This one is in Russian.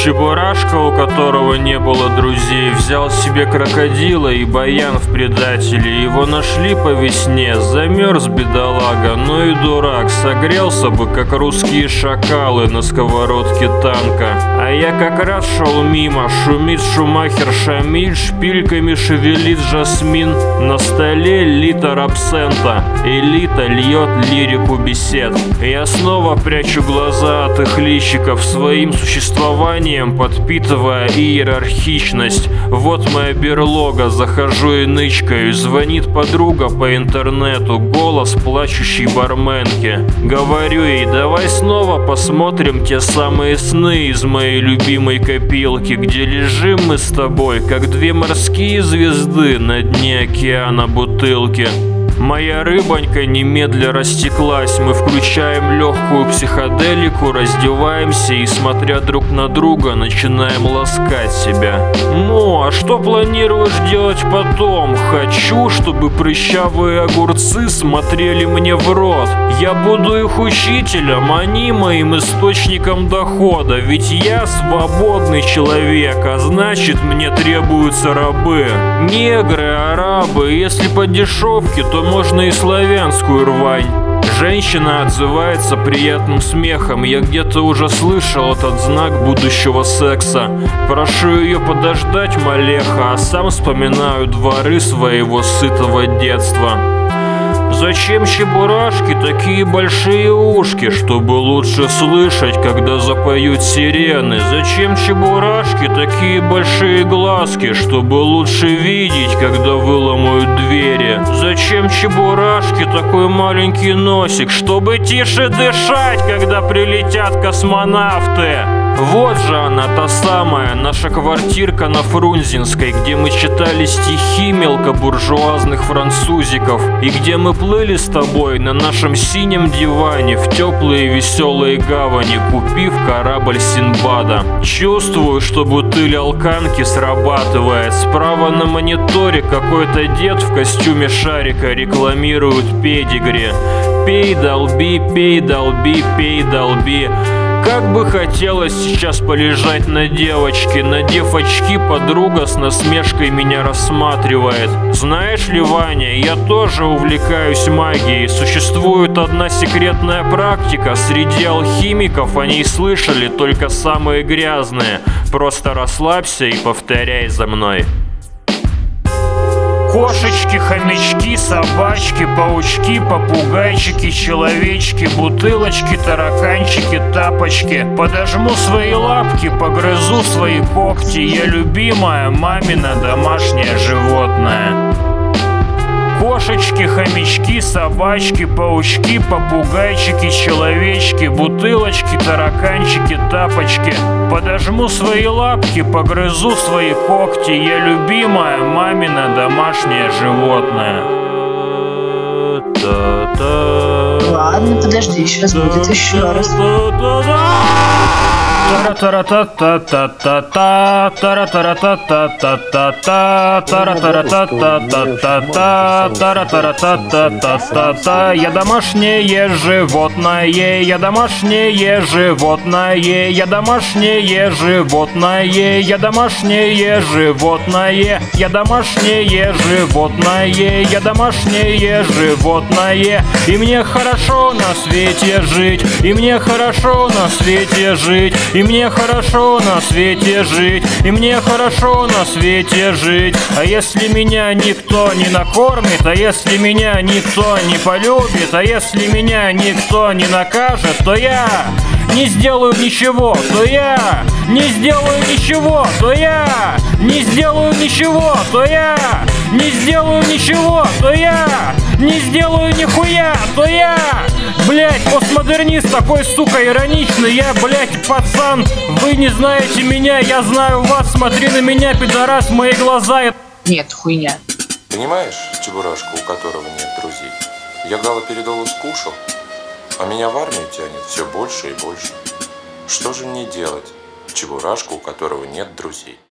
Чебурашка, у которого не было друзей, взял себе крокодила и баян в предателе. Его нашли по весне, замерз бедолага, но и дурак. Согрелся бы, как русские шакалы на сковородке танка. А я как раз шел мимо, шумит Шумахер Шамиль, шпильками шевелит жасмин. На столе литр абсента, элита льет лирику бесед. Я снова прячу глаза от их личиков, своим существованием подпитывая иерархичность. Вот моя берлога, захожу и нычкаю. Звонит подруга по интернету, голос плачущей барменки. Говорю ей: давай снова посмотрим те самые сны из моей любимой копилки, где лежим мы с тобой, как две морские звезды на дне океана бутылки. Моя рыбонька немедля растеклась. Мы включаем легкую психоделику, раздеваемся и, смотря друг на друга, начинаем ласкать себя. Ну, а что планируешь делать потом? Хочу, чтобы прыщавые огурцы смотрели мне в рот. Я буду их учителем, они моим источником дохода. Ведь я свободный человек, а значит, мне требуются рабы. Негры, арабы, если по дешевке, то можно и славянскую рвань. Женщина отзывается приятным смехом. Я где-то уже слышал этот знак будущего секса. Прошу ее подождать, малеха, а сам вспоминаю дворы своего сытого детства. Зачем Чебурашке такие большие ушки, чтобы лучше слышать, когда запоют сирены? Зачем Чебурашке такие большие глазки, чтобы лучше видеть, когда выломают двери? Зачем Чебурашке такой маленький носик, чтобы тише дышать, когда прилетят космонавты? Вот же она, та самая, наша квартирка на Фрунзенской, где мы читали стихи мелкобуржуазных французиков, и где мы плыли с тобой на нашем синем диване в теплые веселые гавани, купив корабль Синдбада. Чувствую, что бутыль алканки срабатывает. Справа на мониторе какой-то дед в костюме шарика рекламирует педигри. Пей, долби, пей, долби, пей, долби. Как бы хотелось сейчас полежать на девочке. Надев очки, подруга с насмешкой меня рассматривает. Знаешь ли, Ваня, я тоже увлекаюсь магией. Существует одна секретная практика. Среди алхимиков о ней слышали только самые грязные. Просто расслабься и повторяй за мной. Кошечки, хомячки, собачки, паучки, попугайчики, человечки, бутылочки, тараканчики, тапочки. Подожму свои лапки, погрызу свои когти. Я любимая мамина домашнее животное. Кошечки, хомячки, собачки, паучки, попугайчики, человечки, бутылочки, тараканчики, тапочки. Подожму свои лапки, погрызу свои когти. Я любимая мамина домашнее животное. Ладно, подожди, сейчас будет еще раз. Тара-тара-та-та-та-та-та, тара-тара-та-та-та-та-та, тара-тара-та-та-та-та-та, тара-тара-та-та-та-та-та. Я домашнее животное, я домашнее животное, я домашнее животное, я домашнее животное, я домашнее животное, я домашнее животное. И мне хорошо на свете жить, и мне хорошо на свете жить. И мне хорошо на свете жить, и мне хорошо на свете жить. А если меня никто не накормит, а если меня никто не полюбит, а если меня никто не накажет, то я не сделаю ничего, то я не сделаю ничего, то я не сделаю ничего, то я не сделаю ничего, то я не сделаю нихуя, то я, блять, постмодернист такой, сука, ироничный. Я, блять, пацан, вы не знаете меня, я знаю вас. Смотри на меня, пидорас, мои глаза. Нет, хуйня. Понимаешь, Чебурашку, у которого нет друзей? Я галоперидол скушал, а меня в армию тянет все больше и больше. Что же мне делать, Чебурашку, у которого нет друзей?